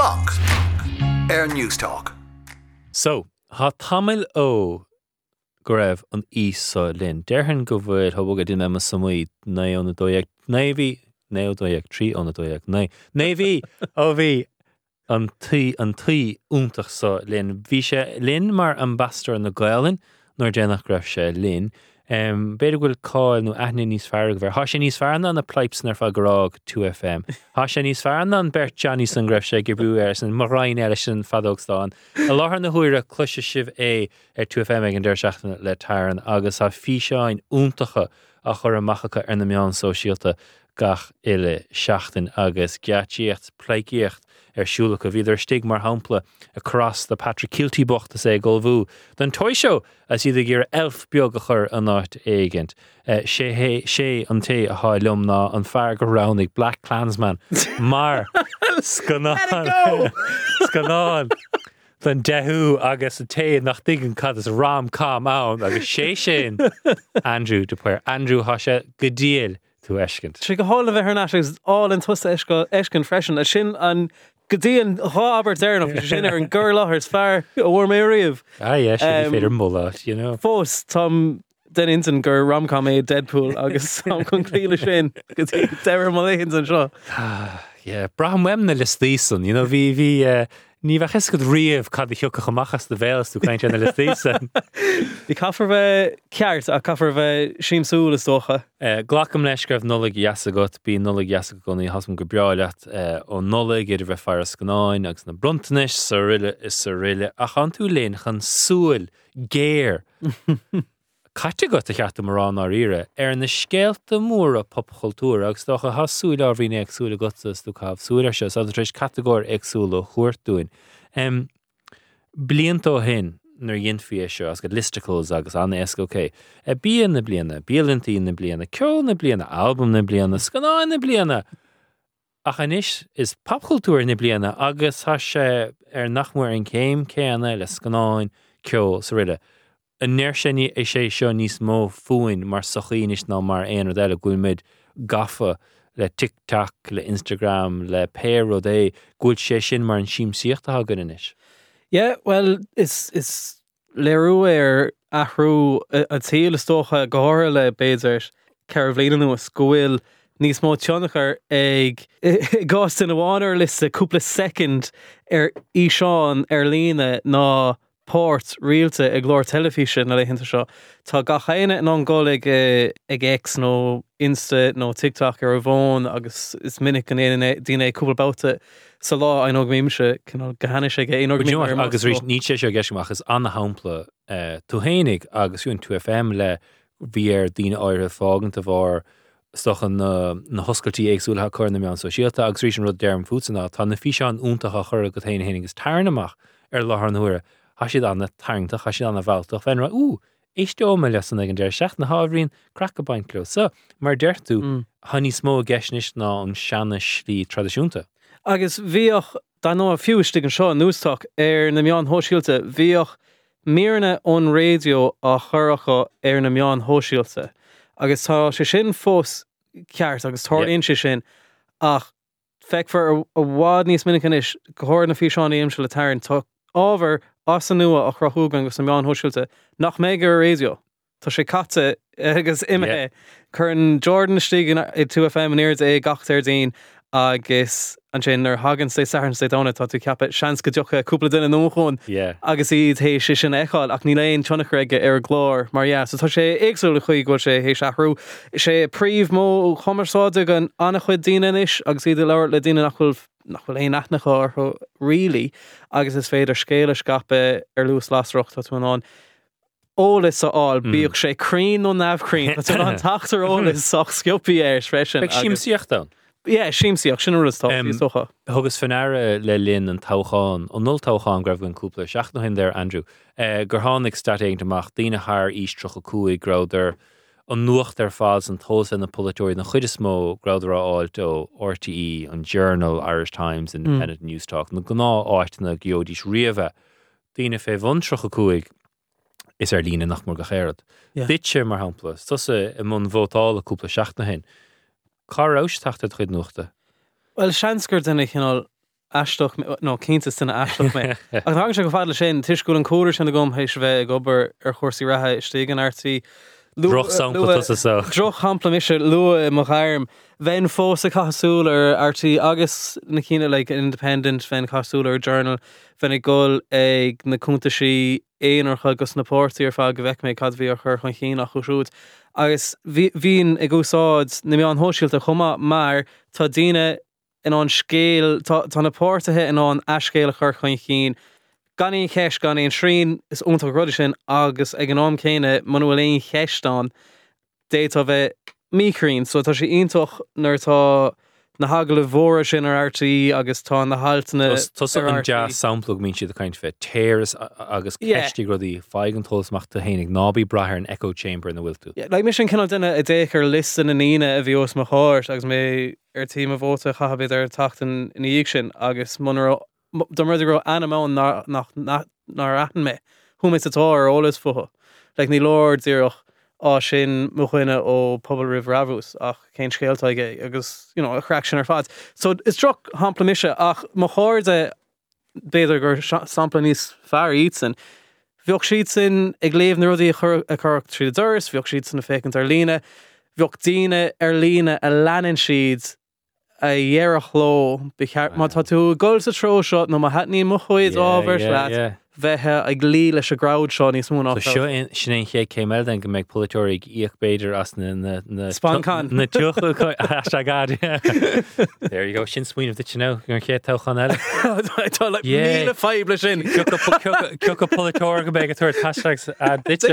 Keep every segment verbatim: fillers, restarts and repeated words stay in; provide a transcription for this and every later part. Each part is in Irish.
Spunk. Air News Talk. So, ha tamil o gref an isa lin. Derhen go bhfuil ha bugad in emma samuid na on the doyag navy na doyag tri on the doyag na navy o vi an tí an tí úntach sa lin. Vi sé lin mar ambassador na Gaelin nor denach gref sé lin. Um, Beidir gwil cáil nó aithne níos fearg ver. Ha sé níos fearna na pleips nar fa garag two F M. Ha sé níos fearna an Bert Johnny san gref sé gibú er san Moraine er sin fadógstáin. A láthar na huire cluise sibh é er two F M ag an deir seachtain le taran agus ha fi seáin úntacha a chur amachacha ar na meán sóisialta gach ile seachtain agus giatíocht pleicíocht er siúlacha bhí stig mar hampla across the Patrick Kilty bocht a sé golbhú. Den toisio as iad gur elf beag a chur an áit éigent. Uh, sé hé sé an té a há lum ná an fear go raunig Black Klansman. Mar scanán scanán den dehu agus a té nach digan cad as ram cá maun agus sé sin Andrew de puir Andrew ha sé go díal tú ecint. Trí go hála bheith ar is all in tusa ecin freisin a sin an Gudíon há aber déirnach sin ar an gur láthir fear a bhfuair mé riamh. Ah, yeah, should be féidir mulla, you know. Fós, Tom den intan gur rom-com é Deadpool agus Tom chun clíle sin Gudí deir má léhins an seo. Yeah, braham wem na listísan, you know, vi vi uh, ní bheith iscad riamh cad i thiocach amachas de bhélas tú caint na listísan. Bhí caafar bheith ceart a caafar bheith síimsúil is dócha. Uh, Glacham leis gribh nullig jasagat, bí nullig jasagat gona hasm go breáileat uh, ó nullig idir bheith fear scanáin agus na bruntanis sa riile is sa riile a chan tú léin chan súil géir. Caite got a cheartta marrán ar ire ar na scéalta móra popcultúr agus dócha has súil ar bhíine ag súla gotas tú cabh súla se sa tris categór ag súla chuirtúin. Um, Bliantó hin nar dhéonfaí seo as go listicles agus anna esca ok. E bíon na bliana, bíalantí na bliana, ceol na bliana, album na bliana, scanáin na bliana. Ach anis is popcultúr na bliana agus has sé ar nachmór an céim céanna le scanáin ceol sa riile. An neir sinní é sé seo níos mó fuain mar sochaínis ná mar éon rud eile gúilmid gafa le TikTok, le Instagram, le péir rud é gúil sé sin mar an síimsíocht a hagan inis. Yeah, well, is is leirú ar athrú a tíal is tócha gáir le béidir ceir bhléanú a scoil níos mó teannachar ag gáist in bháin ar liste cúpla second ar íseán ar lína ná port realte ag glór telefísin na leitheanta seo. Tá gachéine an an gáil ag, ag X nó Insta nó TikTok ar a bhón agus is minic an éana daoine cúpla báta sa lá ein og míimse cinál gahanne sé é nó agus rí ní sé seo geisiach is anna hampla uh, tú hénig agusún two F M le bhí ar daoine áire fágan a bhar stochan na, na hoscailtí éagsúla chur na meán sosialta agus rí an rud dearm fútsanna tá na fí seán úntacha chur go taine hénig is tarnamach ar láthar na huaire. Ha siad anna tarngtach, ha siad anna bháltach, fenra, ú, éiste óma lesan ag an deir seach na hábhrín crack a baintlo. So, mar deirtú, mm. ha ní smó geisnis ná an seanna slí tradiisiúnta. Agus bhíoch, da nó a fiúistig an seo an nústach ar na meán hóisialta, bhíoch mírne ón radio a churacha ar na meán hóisialta. Agus tá sé sin fós ceart agus thardaíonn sé sin ach feic for a bhád níos minic inis gohair na fí seán éim se le tairn tá ábhar as an nua a chrathúgan agus na meán hóisialta nach méid gur radio. Tá sé caite agus imime chur an Jordan stig i two F M an éard é gachtar daon agus an sin ar hagan sé saharn sé dána tá tú ceappa seans go deocha cúpla duine nóchón agus iad hééis sé sin eáil ach ní léon tunnachreige ar glór mar yeah, so tá sé éagsúla chuig go sé hééis ahrú sé príomh mó chomaráide an anna chuid daine is agus iad leir le daine nachfuil nachfuil éon aithnacha orthu rilí agus is féidir scéile scape ar luas lasrocht tá tú an ólas aáil bíoh sé crín ó nabhcrín tá tú an taachtar ólas soch sciopí ar freisin Beic síimsíocht dán. Yeah, síimsíoch sin rulas tá socha. Thugus fanara le linn an tácháin ó nul tácháin greibh an cúpla seach nó hin there Andrew. Uh, gur tháinig starting amach daoine thar ís trocha cuaig gráidir an nuacht ar fád an tos in na polytóir na chuide smó gráidir áilt ó R T E, an Journal, Irish Times, Independent mm. News Talk. Na gná áit na geodís riamh daoine fé bhain trocha cuaig is ar lína nach mór go chéad. Ditse mar hampla, tusa i mún bhótáil a cúpla seach na hin. Car aus tacht het chuid nuachta? Well, seansgur denna chinál aisteach nó cínta sanna aisteach mé. Ach tá se go fáil sin tuisgúil an cóir sin na gom hééis bheith gobar ar chósaí rathe stígan artí. Droch sampla so. Droch hampla mise lua mo chairm. Ven fósa cahasúil ar artí agus na cíine like independent ven cahasúil ar journal ven ag gol ag na cúnta sí éonar chugus na pórtaí ar fá go bheic mé cad bhí ar chur chun chin nach chusút. Agus bhín ag úsáid na mé an hóisiilta chuma mar tá daine in an scéal tá na pórtathe in an ascéal a chur chun chin. Ganí cheis ganí an srín is únta rudi sin agus ag an am céine manuel éon cheistán déta bheith mícrín, so tá sé iontoch nar tá na hagla bhóra sin ar artaí agus tá na haltaine Tás an jazz samplug mín siad a kaint bheith téras agus ceistí rudí feigan tolsmachta hénig nábí brathair an echo chamber na bhfuil tú. Yeah, like, mis sin cinál duine a déchar listan in ine a bhí os mo cháir agus mé ar tíim a bhóta chahabid ar tachtan in íag sin agus munar do mar go anamán nach nar atan me hu mis atá ar ólas fuha like ní lord díoch á sin mo chuine ó pobl rih ravús ach cén scéaltaige agus you know a crack sin ar fad so is droch hampla mise ach mo cháirde béidir gur sampla níos fear iad sin bheoh siad sin ag léamh na rudaí a chur a chur trí duras bheoh siad sin na fécant ar líne bheoh daine ar líne a leanan siad a dhearach ló má tá tú gol sa tró seo nó má hetní mo chuid ábhar leat bheitthe ag lí leis a gráid seo níos múna seo sin é ché céime den go méid polytóric íoch beidir as na Spáncán na tucha hashtag there you go sin swin of the channel gur ché táchan eile tá le míle feible sin ceocha polytóir go beag a tuair hashtags a ditse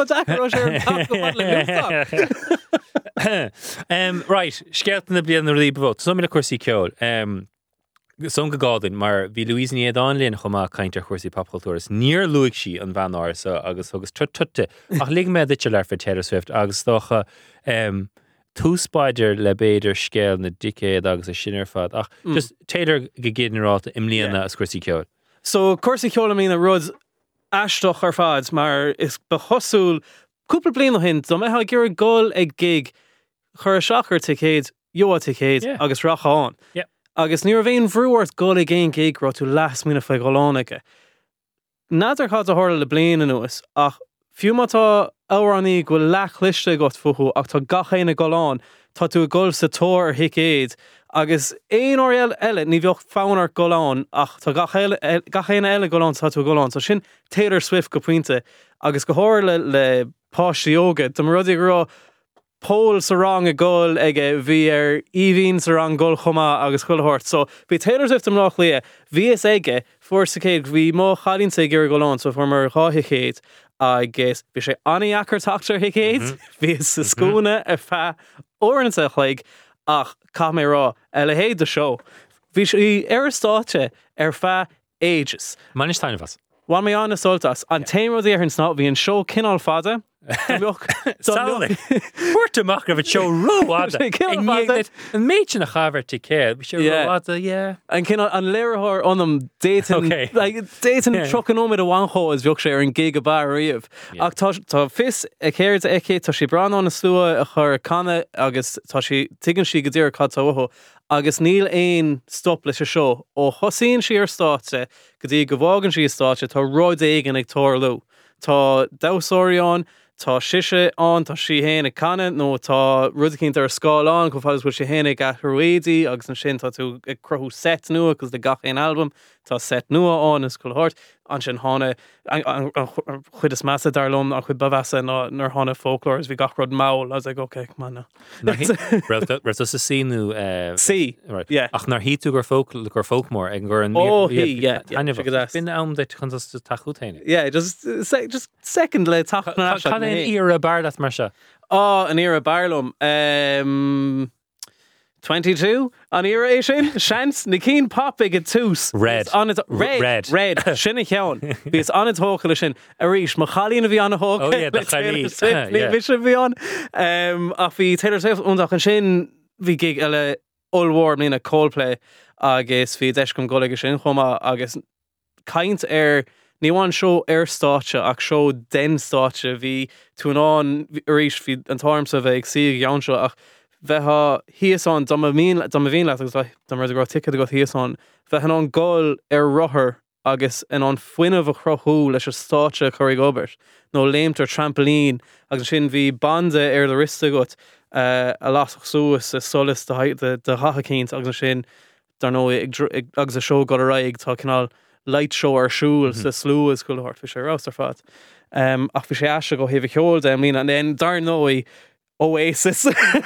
um, right, skelten na blian na rí bevot. So mí a cuasí ceol. Um, Son go gádainn mar bhí Louise ní anlíonn chumá caiintear chuirsaí popcultúras. Níor luigh si an bhean ása agus agus tutte. Ach lig me ditse leir for Taylor Swift agus dócha um, túspáidir le béidir scéal na dicéad agus a sinar fad. Ach mm. just Taylor go géadnaráta imlíanana yeah. as cuasí ceol. So cuasí ceol mína rud aisteach ar fad mar is bechosúil cúpla blian ó hin, do me ha gur gol ag gig chur a seachar ticéad, joa ticéad yeah. agus rachaán. Yeah. Agus níor bhéon bhrúhairt gol ag géon gig rá tú las mína fe golánacha. Nadidir chad a hála le blian anuas, ach fiú mátá áraní go lech liste got fuchu ach tá gachéine goláin, tá tú gol sa tóir hicéad, agus éon áir eile ní bheoh fánar goláin ach tá gachéine eile goláin tá tú goláin, so sin Taylor Swift go puinte, agus go háir le, le páistí óga, do mar rudí go Pól sa rang a gol ige bhí ar íhín sa rang gol chuma agus chuilhort. So bhí Taylor Swift am nach lia, bhí is ige fuair sa céad bhí má chalín sa gur goláin, so fuair mar cháthaicéad agus bhí sé aní achar tachtar hicéad, bhí sa scúna a fe óransa chlaig ach cá mé rá eile héad de seo. Bhí sé ar státe ar fe ages. Manis táine fas. Bhain mé an soltas an téimrad ar an sná bhí an seo cinál fada. Sálig. Fuirte amach go bh seo roáda. An méid sin a chaver te céad, bhí seo roáda, yeah. An cinál an léirthir anam détan, like détan trocanóid a bhainchó is bheoh sé ar an gig a bar riamh. Ach tá fis a céir a icé tá sí brán an na slua a chur canna agus tá sí tuigann sí go dtíar cad táhathó. Agus níl éon stop leis a seo ó thosaíonn sí ar státe go dtí go bhágann sí státe tá roid éigen ag tóirlú. Tá dásáiríán, tá siise an, tá sí héna canna, nó tá rudicínt ar scáilán, go fáilis bhfuil sé héna a thruéidí agus an sin tá tú ag crothú set nua agus de gach éon album, tá set nua an is coilhort, an sin hána chuid is measa darlumm a chuid bavasa nar hána folklór bhí gach rud máil as ag okay, mana. Reit os a síú sí, yeah. Ach nar hí tú gur folk gur folkmór ag gur an oh, hí, yeah, yeah, fin am de chun tachuútaine. Yeah, just just second le tach na Can an íra bardat mar se? Oh, an íra barlumm. Um twenty-two an íra é sin seans na cín pop ag a tús red red red red sinna cheann bhís an tócha sin a ríis má chalín a bhí an hóca oh yeah the chalí bhí sin bhí an um a bhí Taylor Swift úntaach an sin bhí gig eile allwar nína Coldplay agus bhí deis gom gola sin chuma agus caint ar níháin seo ar státe ach seo den státe bhí túnán ríis bhí an tarm sa bheith ag si gheann seo ach bheitha híosán dom a bhíon dom a bhíon leat agus dom mar go ticket go híosán bheithan an gáil ar rothair agus in an foiinemh a chrothú leis a státe chuir gobert nó léimtar trampolin agus sin bhí bande ar de riste got uh, a lasach suas a solas de, de, de hachacínt agus sin dar nó ag, ag, agus a seo go a raig tá cinál light show ar siúil mm-hmm. sa slú is go hart fi sé rás ar fat um, ach fi sé eise go heh cheol dem lína an then dar nói Oasis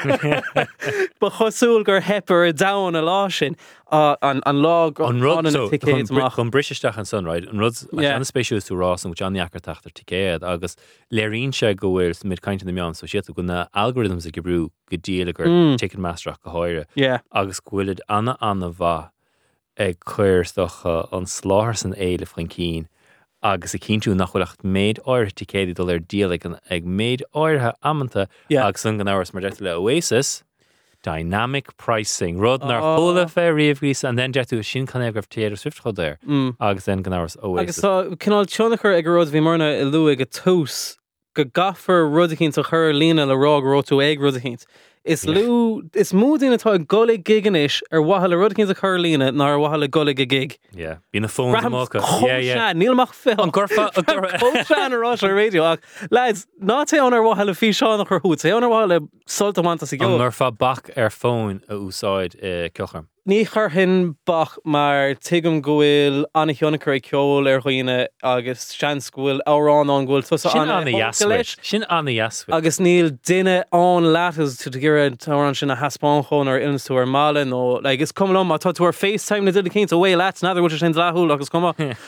ba chosúil gur hepper a down a lá sin uh, an, an lág an rud so chun chun brisisteach an son right an rud an spéisiú tú rás an Johnny Ackertachter ticéad agus léirín se go bhfuil mid caiint na meán so siad go na algorithms a gebrú go díala gur mm. Ticketmaster go háire yeah. agus ghuiilid anna anna bha ag chuir stocha an sláthar san éile fan cín agus a cínú nachhuilacht méid áir ticéad dul ar díala ag méid áirthe amanta yeah. agus an gan áras mar deirtu le Oasis dynamic pricing rud nar chola fé riomhghís an den deirtu sin can ag Taylor Swift chu ir mm. agus den gan áras Oasis. Agus tá cinál teonnachar ag rud bhí marna i lu ag a tús go gafar rudacínt a chur lína le rág rótú ag rudacínt. Is yeah. Lú is múdína tá golig giganis ar wahala rudacínt a chur lína nar wahala golig a gig. Yeah. Bhí na fón amachcha. Yeah, yeah. Níl fé an gorfa fan ará a radio ach lads ná té an ar wahala fí seán nach chu té an ar wahala soltamananta sa go. An nerfa bach ar fón a úsáid uh, Cilcham. Ní chur hin bach mar tuigim gohfuil anna cheonnachar ceol ar chuoine agus seans gohfuil árán an ghfuil tusa anna jaswit. Sin anna jaswit. Agus níl duine an leatas tú ggéire tárán sin a haspáin chun ar ilms tú ar mála nó like is cum lom atá tú ar FaceTime na duine céint a bhfuil leat nadidir bhil sin lethúil agus cuma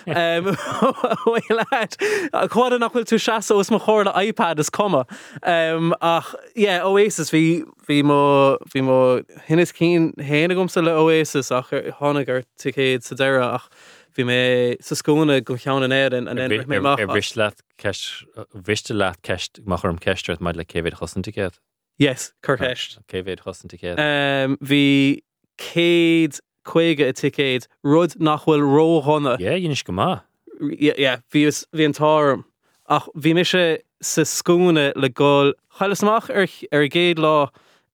bhfuil leat chuáda nach bhfuil tú seasa os mo chóir le iPad is cuma um, ach yeah Oasis bhí bhí mo bhí mo hinnis cín héana gomsa le Oasis ach tháinig ar ticéad sa deire ach bhí mé sa scóna go cheann an éan an then mé mach ar bhris leat ceist bhriste leat ceist machar ceistrat maid le céhéad chosan ticéad. Yes, cur ceist. Céhéad chosan ticéad. Um, bhí céad chuige a ticéad rud nach bhfuil róhanna. Yeah, dhéanais go maith. Yeah, bhí bhí an táirm ach bhí mi sé sa scóna le gáil chailesamach ar ar géad lá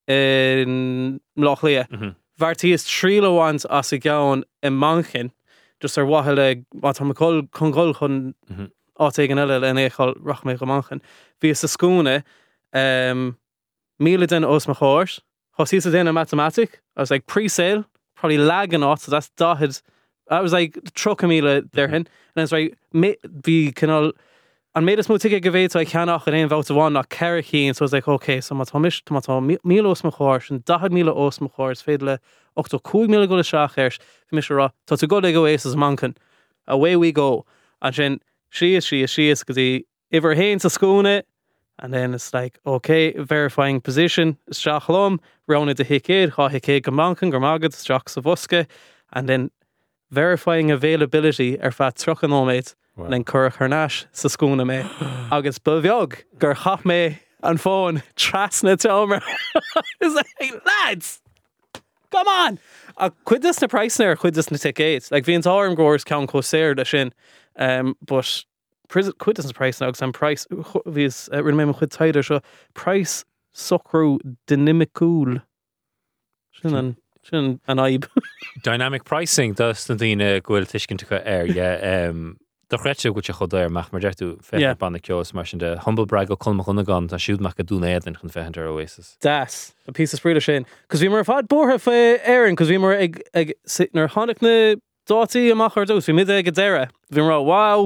in Lochlia. Mhm. Bhartí is trí leháint as a gceann i manchin just ar wathile má tá col chun gol chun átaigh an eile le éáil rach mé go manchin. Bhí sa scóna um, míle den os ma chóirs chosí sa den a mathematic I was like pre-sale probably lagging off so that's dotted I was like truck a míle there hin and it's like bhí canal an méid is mú tiige go bhéid so I ceannach an éon bhát bháin nach ceiricín so I was like okay so má tá mis má tá míle os ma chóirs an dahad míle os ma chóirs féad le ochtó cúig míle go le seach airs fi mis rá tá tú go le go éis as mancan away we go and sin she is she is she is gotí iver hain sa scóna and then it's like okay verifying position straach lom round the hicéid cha hicéid go mancan gur magad straach sa bhosca and then verifying availability ar fat troch an óméid wow. And then cur charnáis sa scóna mé agus bheog gur chap mé an phone trasna tomer it's like lads come on a cuidas na pricener cuidas na tickets like bhí an táirm gors ceann cóséir de sin um, but cuidas na price na agus an price bhís uh, rinne mé chud taidir seo price socrú dynamicúil sin an sin an aib dynamic pricing dus na dtíine ghfuil tuiscinnta go air yeah um do chréite go te chodáir meach mar deirú fé banna ceos mar sin de humble brag go colmach chuna gan tá siúd meach go dún éan chun féhantar Oasis. Das a piece of spríide sin cos bhí mar fad bortha fé éan cos bhí mar ag ag nar tháinig na dátaí amach ar dús bhí mid ag go deire bhí mar wow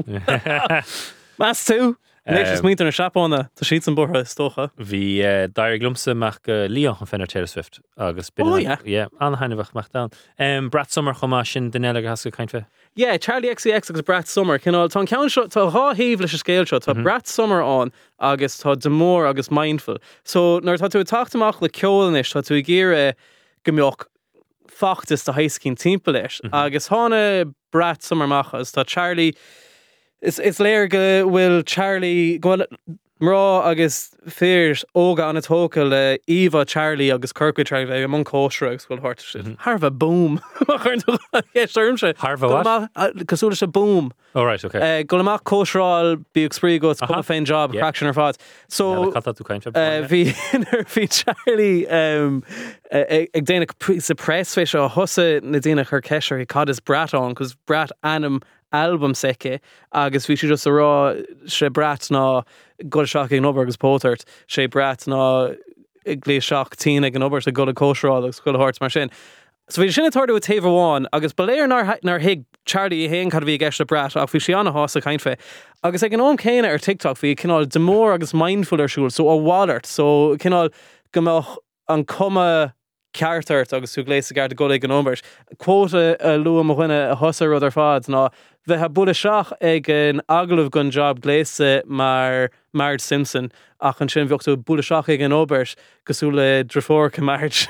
Mas tú Néis is mítar na seapána tá siad an bortha tócha. Bhí dair glumsa meach go líon an féinar Taylor Swift agus bin anhainmhah meach da. Um, Brad Summer chumá sin den eile has go caiint fe? Yeah, Charlie X C X agus Brad Summer cinál tá ceann seo tá háthíomh leis a scéil seo tá mm-hmm. Brad Summer an agus tá demór agus mindful. So nuair tá tú táachtamach le ceolanis tá tú ggéire gombeoch fachtas tá héiscín timp leis mm-hmm. agus tháina Brad Summer machchas tá Charlie Is is léir go bhfuil Charlie go Mrá agus fér óga an tóca le Eva Charlie agus Kirkwood Charlie bheith among cóisre agus goil hort sin. Har bheith boom. Harmse. Har bheith what? Cosúla se boom. All right, okay. Uh, Goil amach cóisráil bí sprí go Aha. cuma féin job Yeah. craction ar fad. So Cad tú caiinte. uh, bhí bhí Charlie um, uh, ag ag déanana sa pressfis a thosa na déanana chur ceisir i cad is brat an, cos brat anam album seice agus bhí si just a rá sé brat ná goil seach ag nobar agus pótart sé brat ná ag lé seach tí ag an obair sa goil a cóisráil agus goil a hort mar sin. So bhí sinna tarú a taobh bháin agus beléir nar nar hiig Charlie i héon cad bhí gceist brat ach bhí si anna hása caiin fé. Agus ag an óm céine ar TikTok bhí cinál demór agus mindful ar siúil, so ó Wallart, so cinál gomach an cuma ceartart agus tú gléis a gar go ag an ómbert. Quóta a lu am chuine a thosa rud ar fad ná bheit ha bula seach ag an aglah gun job gléise mar Marge Simpson ach an sin bheochtú bula seach ag an óbert gosú le drafór go Marge.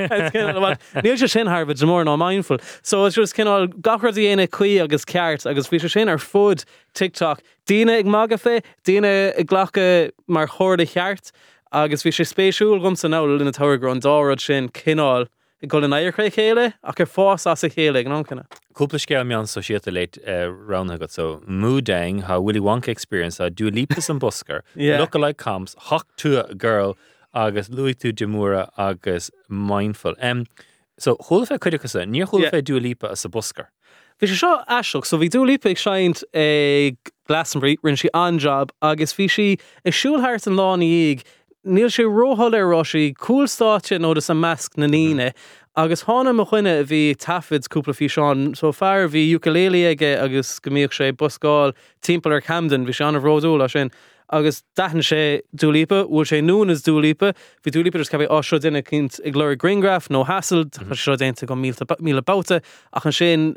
Níl se sin Harbh de mór ná mindful. So it's just cinál gachar dhéana chuí agus ceart agus bhí se sin ar fud TikTok. Díine ag maga fé, díine ag ghlacha mar chóir a cheart agus bhí sé spéisiúil gom san náil ina tower an dárad sin cinál i go an éircré chéile ach ar fás as a chéile an ancanna. Cúpla scéal meán so siad leit round agat so Moodang how Willy Wonka experience a Dua Lipa an busker Yeah. lookalike comps Hawk to a girl agus Louis to Demura agus mindful um so chula fé chuideachasa níor chula Yeah. fé Dua Lipa as a busker. Bhí sé seo aiseach, so bhí Dua Lipa ag seint ag Glastonbury rinn si an job agus bhí si ag siúlthart an lána íg níl sé róthal ar rosí coolstáte nó a measc na níine agus tháina mo chuine a bhí tafids cúpla fí seán so fear bhí ukulele aige agus gomíoch sé buscáil timppla ar Camden bhí se an a bhródúil a sin agus daithn sé Dua Lipa bhfuil sé nún is Dua Lipa bhí Dua Lipa just cebh á seo duine cinnt ag glóir Greengraph nó Hasselt seo déanta go míle bouta ach an sin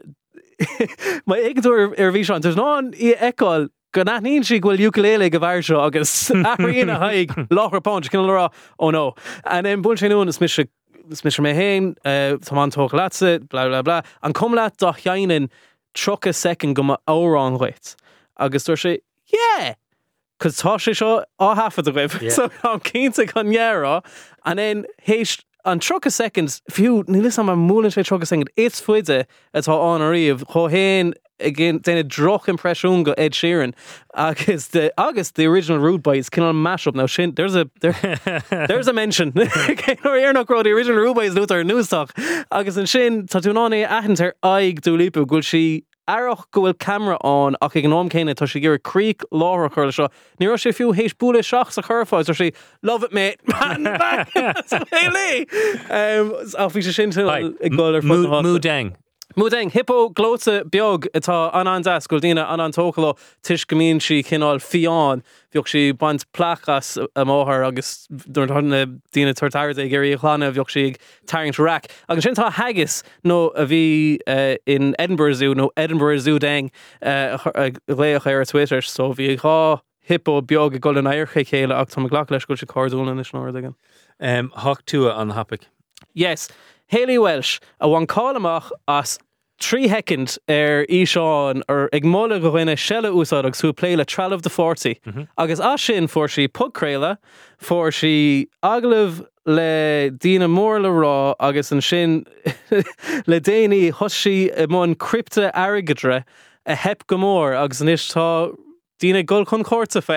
ma éagdúir ar bhí seán there's ná í eáil go naithníonn si ghfuil ukulele go bhair seo agus aíonna haig láthar páint cin le rá ó nó an in bún sé nún is mis mis mé héin tá an tóch lása bla bla bla an cum leat do cheann trocha second go ma órán chuit agus dúir sé yeah cos tá sé seo á hafad a bh Yeah. so an cínta chun nearrá an in héist an trocha seconds fiú ní lis am múlann sé trocha second it's fuide atá an a riomh cho héin again déine droch impression go Ed Sheeran agus the agus the original Rude Boys can on mash up now sin there's a there, there's a mention ar nach the original Rude Boys Luther news talk agus an sin tá tú ná é ahantar aig Dua Lipa gúil si arach go bhfuil camera an ach ag an nám céine tá sé gur críic láthar chuir le seo ní raibh sé fiú hééis búla seach sa churfáid ar sé love it mate man back hey Lee um a bhí sé sin tú ag gáil ar fud na hása. Moodang Moodang, hippo glóta beag atá an an das go dtíine an an tócala tuis gomíonn si cinál fián bheoh si baint plachas a máthair agus dúirt thuna dtíine tartáir ag géirí chlána bheoh si ag tarint rack agus sin tá haggis nó a bhí uh, in Edinburgh Zoo nó Edinburgh Zoo dang uh, léoch ar Twitter so bhí há hippo beag a go an aircha chéile ach tá ghlach leis go se cardúna is nóir again. um Hawk to an hapic Yes, Hayley Welsh a bhain cálamach as trí hecond ar íseán ar ag móla go bhfuine seile úsáid agus sú pléile Trial of the forty agus as sin fuair si pugcréile fuair si aglah le dína mór le rá agus an sin le déanaí thos si i món crypta airgadre a hep go mór agus an is tá dína gol chun córta fé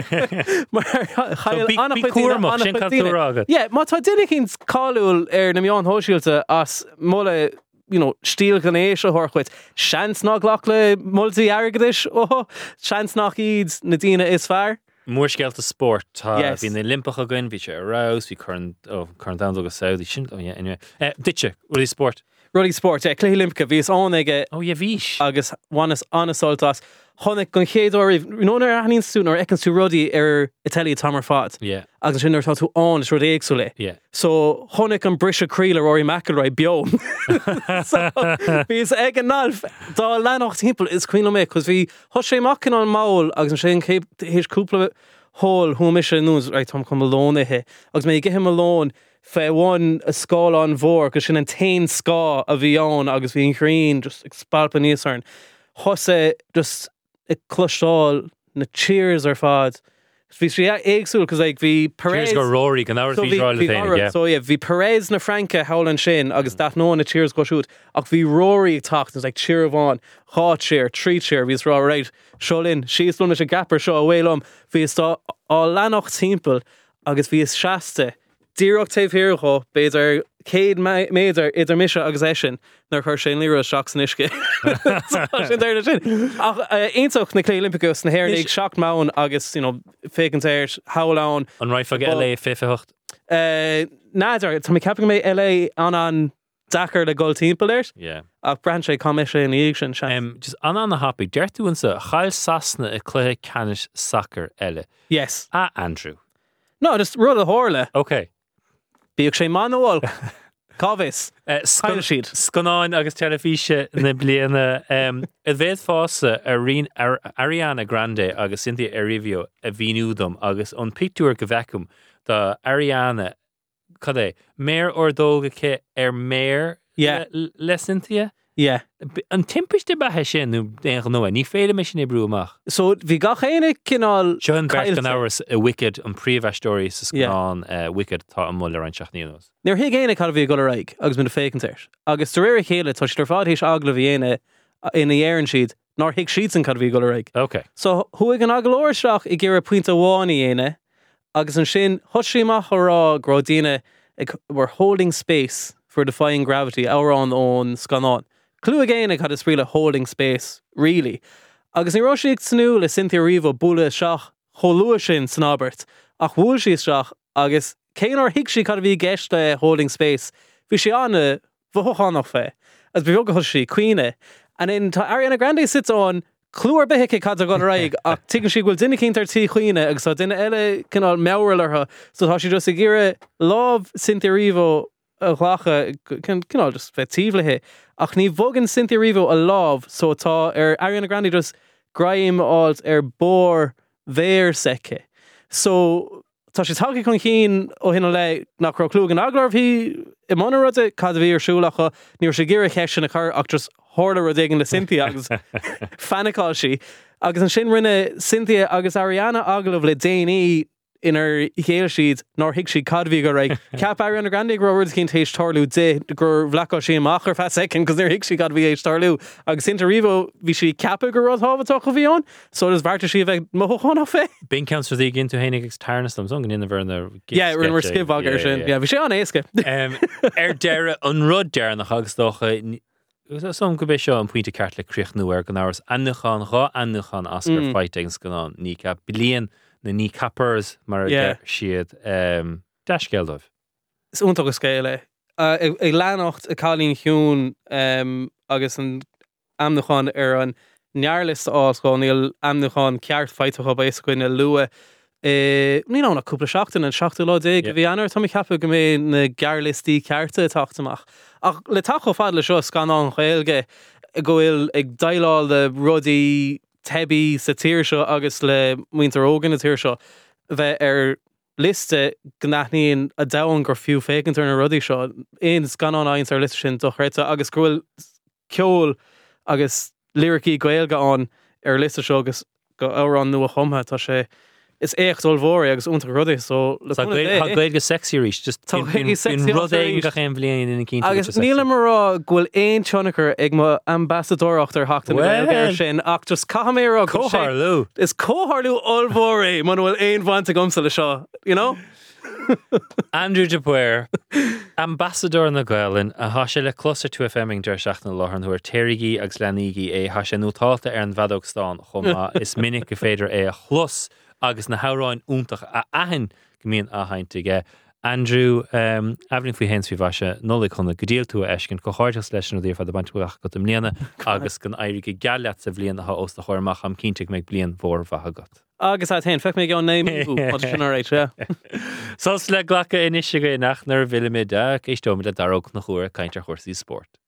mar chail bí- annach bí chuid dína- cuairmach, annach sin chuid cad dína. tú rágad. Yeah, má tá duine cinn cáúil ar na meán hóisiúilta as móla you know, stíl gan éis a thorchuid seans ná ghlach le moltaí airgadis ó seans nach iad na dína is fearr. Mór scealta sport tá Yes. hí na Olympach a gin bhí sé arás hí chun ó chun down agus Saudi sin oh yeah anyway uh, ditse rudí sport Rudí sport, yeah, Cluiche Olympia bhís an ige oh yeah bhís agus bhanas anasoltas Honnig gon chéadóir nó ar anín stún ar ecann tú rudí ar Italia tamar fad. yeah Agus sin ar tá tú an is rud éagsú le. yeah So honnig an brise críle Rory McIlroy bio. So bhís ag an nalf dá lenacht timppel is cuioine mé cos bhí hos sé macin an máil agus an sin héis cúpla hól thu mis sé nús ag tom chum malónathe agus mé gihim malón fe bhain a scáil an bhór agus sin an tain scá a bhí an agus bhí an chrín just ag spalpa níos arn. Hos é just ag cloisteáil na cheers ar fad Bhí sé éagsúil cos like bhí Perez Cheers go Rory gan áras So bhí bhí- ráil bhí féin, Rory- yeah. So yeah, bhí Perez na Franca howlan sin agus dat nó na cheers go siút ach bhí Rory tacht was like cheer bháin há cheer trí cheer bhís rá right Seolin síos luna sé gapper seo a bhfuilm bhí tá á leanach timppel agus bhí is seaasta díreach taobh hirircho beidir céad me- méidir idir mise agus é sin nar chuir sé líra seach san isce sin déir sin ach aontoch na Clé Olympicus na hair ag seach mán agus you know fécinn éir howlán An raifag L A fifihocht. Uh, Nádar, tá mé caping mé L A an an Dakar le gold timppel Yeah. ach brand sé com sé in íag sin se. Um, just an an happy. Dertu an sa chail sasna a cluthe canis soccer elle. Yes. Ah, Andrew. No, just rud a hórle. Okay. Bíag sé manuál. Covis. Uh, Chail siad. Sconáin agus telefíe na bliana. Um, a bhéad fása a rin Ar- Ariana Grande agus Cynthia Erivo a bhíúdum agus an pictúr go bhecum da Ariana cadé mér or dóga ce ar mér Yeah. le, le Cynthia. Yeah. B- An timpiste bathe sin nó déan nó ní féle me sin é brúach. So bhí gach éine cinál John Kyle Berkan said- hours a wicked an príomhheistóí sa Yeah. scanán uh, wicked tá an mulle an seachníos. Níor hiag éine cad bhí go raig agus min fécinn ir. Agus tar réir chéile tá tar fád hís agla bhí éine ina éan siad nar hiag siad san cad bhí go raig. Okay. So thuig an aglóirseach i ggéir a puinte bháinna éine agus an sin thusíach rá grodíine ag we're holding space for defying gravity árán ón scanán. Clú agéine cad is spríle holding space, really. Agus ní rá ag snú le Cynthia Erivo bula seach cholua sin san Albert ach bhúil sí seach agus céanar hiic sí cad bhí geiste holding space. Bhí sé anna bhuachánach fé. As bhí go sí cuioine. And in tá Ariana Grande sits on clúar bethe cad a go raig ach tuigann si bhfuil duine cinntar tí chuoine agus tá duine eile cinál meabhar letha so tá si just a ggéire láb Cynthia Erivo a chhlacha cinál just fetíblethe ach ní bhogann Cynthia Erivo a láb so tá ar Ariana Grande just graim áilt ar bór bhéir seice. So tá si tácha chun cín ó hinna le nach ra clúgan aglar bhí i mna ruide cad bhí ar siúlacha níor sé ggéire cheis sin a chur ach just hála ru igen le Cynthia agus fannaáil si agus an sin rinne Cynthia agus Ariana aglah le déanaí inar chéal siad nar hiic si cadhí go raig cap Ariana Grande groir cinn tééis tarlú de gur bhlaá sí amachar fe second cos ar hiic si cadhí éis tarlú agus Cynthia Erivo bhí si cappa gur rud hábhatá go bhíán so is bharta si bheith mochán fé. Bin counts for the gin to Hennig tarnas them song in the verna. Yeah, we're we're skip bagger sin. Yeah, bhí sé an éasca. Um, er dere an rud der nach hagsdocha som go be seo an puinte ceart le cruchnú ar gan áras annachan rá annachan Oscar Mm. fightings gan ní cap blian na ní cappers mar Yeah. siad um, dasgeldóh. Is úntaach go scéile. Uh, ag ag leanacht a cálín hiún um, agus an amnachan ar an nearlist áscáil níl amnachan ceart feiteach ba éascuine lua. Uh, ní ná na cúpla seachtain an seachta lá dé Yeah. bhí anar tá cappa go mé na gearlistí cearta taachtamach. Ach le tacho fad le seo scanán chailge go bhfuil ag dailáil de rudaí tebi sa tíir seo agus le muintear ógan na tíir seo bheith ar liste gnáithníon a dahan gur fiú fécinn ar na rudaí seo éon scanán ains ar liste sin do chréite agus gohfuil ceol agus lyricí goilga an ar liste seo agus go árán nua chumtha tá sé is écht olmhór agus únta rudaí so le Tá gléil go sexy rís just Tá in gléil sexy rud after é rís. go chéim blian in cin agus níla marrá ghfuil éon tionachar ag má ambassadóracht ar hachtain Well. ar sin ach just cahamérá Cóhar lú. is cóharlú olmhór é man bhfuil éon bhaint a gomsa le seo you know Andrew de Boer, ambassador na Gaelin, a hashe le closer to a femming der seach na lohan who are terigi agus lenigi e hashe nutalta er an vadogstan choma is minnig gefeder e a chlos agus na hauráin úntach a ahin gemeen a haintige. Andrew, um, Evelyn fi hens fi vashe nolig chunna gedeel to a esken ko hartas leis no dir fa de bantbuach got am liana agus gan airige gallat sa vlian ha os de chormach am kintig meg blian vor vahagot. agus a hen feic mé go name sin áréit yeah. Sos le glacha inisige nach nar ville mé da, éis dom le darog na chuair caiintear chósaí sport.